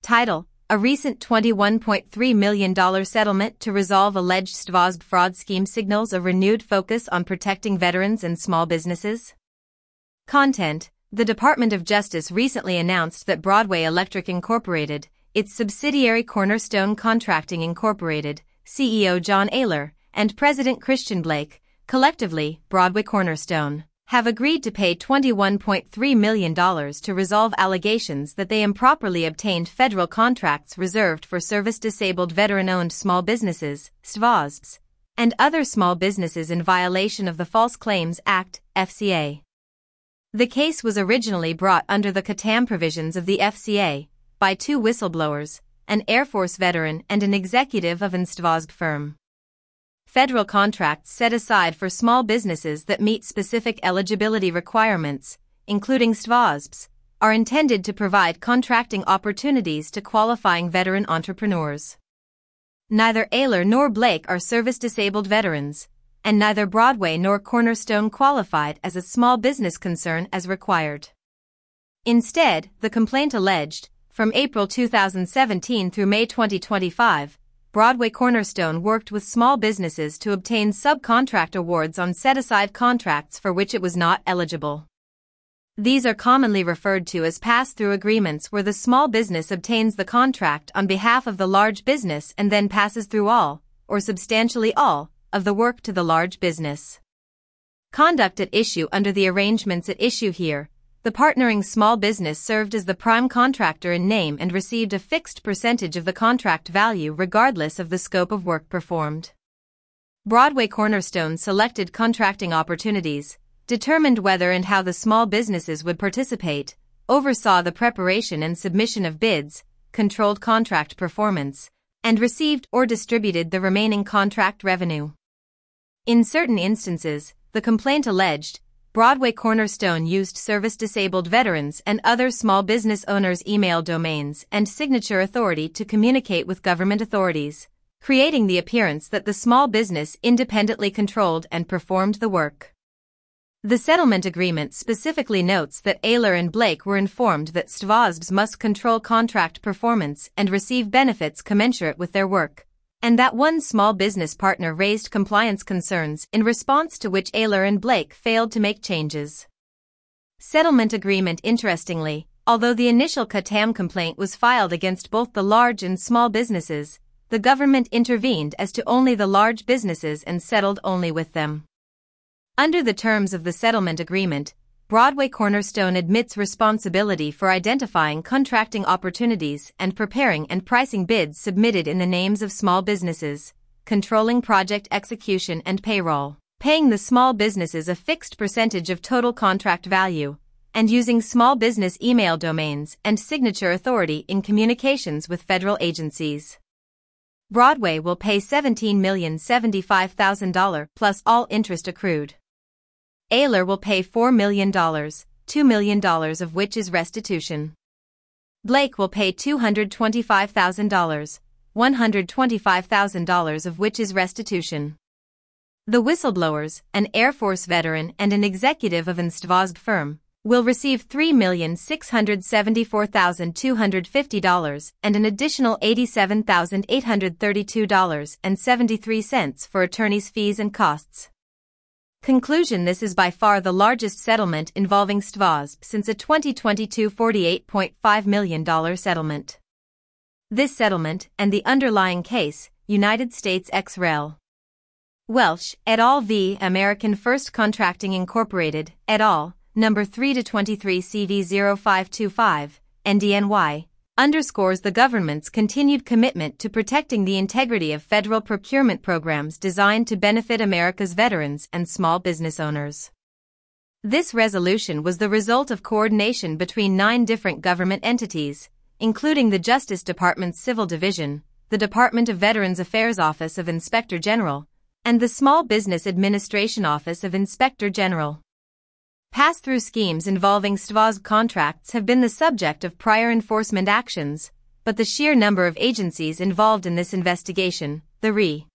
Title: A recent $21.3 million settlement to resolve alleged STVOSB fraud scheme signals a renewed focus on protecting veterans and small businesses. Content: The Department of Justice recently announced that Broadway Electric Incorporated, its subsidiary Cornerstone Contracting Incorporated, CEO John Ayler, and President Christian Blake, collectively Broadway Cornerstone, have agreed to pay $21.3 million to resolve allegations that they improperly obtained federal contracts reserved for service-disabled veteran-owned small businesses, STVOSBs, and other small businesses in violation of the False Claims Act, FCA. The case was originally brought under the CATAM provisions of the FCA by two whistleblowers, an Air Force veteran and an executive of an STVOSB firm. Federal contracts set aside for small businesses that meet specific eligibility requirements, including STVOSBs, are intended to provide contracting opportunities to qualifying veteran entrepreneurs. Neither Ayler nor Blake are service-disabled veterans, and neither Broadway nor Cornerstone qualified as a small business concern as required. Instead, the complaint alleged, from April 2017 through May 2025, Broadway Cornerstone worked with small businesses to obtain subcontract awards on set-aside contracts for which it was not eligible. These are commonly referred to as pass-through agreements, where the small business obtains the contract on behalf of the large business and then passes through all, or substantially all, of the work to the large business. Conduct at issue: under the arrangements at issue here, the partnering small business served as the prime contractor in name and received a fixed percentage of the contract value regardless of the scope of work performed. Broadway Cornerstone selected contracting opportunities, determined whether and how the small businesses would participate, oversaw the preparation and submission of bids, controlled contract performance, and received or distributed the remaining contract revenue. In certain instances, the complaint alleged, Broadway Cornerstone used service-disabled veterans and other small business owners' email domains and signature authority to communicate with government authorities, creating the appearance that the small business independently controlled and performed the work. The settlement agreement specifically notes that Ayler and Blake were informed that STVOSBs must control contract performance and receive benefits commensurate with their work, and that one small business partner raised compliance concerns, in response to which Ayler and Blake failed to make changes. Settlement agreement: Interestingly, although the initial CATAM complaint was filed against both the large and small businesses, the government intervened as to only the large businesses and settled only with them. Under the terms of the settlement agreement, Broadway Cornerstone admits responsibility for identifying contracting opportunities and preparing and pricing bids submitted in the names of small businesses, controlling project execution and payroll, paying the small businesses a fixed percentage of total contract value, and using small business email domains and signature authority in communications with federal agencies. Broadway will pay $17,075,000 plus all interest accrued. Ayler will pay $4 million, $2 million of which is restitution. Blake will pay $225,000, $125,000 of which is restitution. The whistleblowers, an Air Force veteran and an executive of an STVOSB firm, will receive $3,674,250 and an additional $87,832.73 for attorney's fees and costs. Conclusion: This is by far the largest settlement involving STVOSB since a 2022 $48.5 million settlement. This settlement and the underlying case, United States ex rel. Welsh et al. v. American First Contracting Incorporated et al. Number 3-23 CV 0525, NDNY, underscores the government's continued commitment to protecting the integrity of federal procurement programs designed to benefit America's veterans and small business owners. This resolution was the result of coordination between 9 different government entities, including the Justice Department's Civil Division, the Department of Veterans Affairs Office of Inspector General, and the Small Business Administration Office of Inspector General. Pass-through schemes involving STVOSB contracts have been the subject of prior enforcement actions, but the sheer number of agencies involved in this investigation, the RE.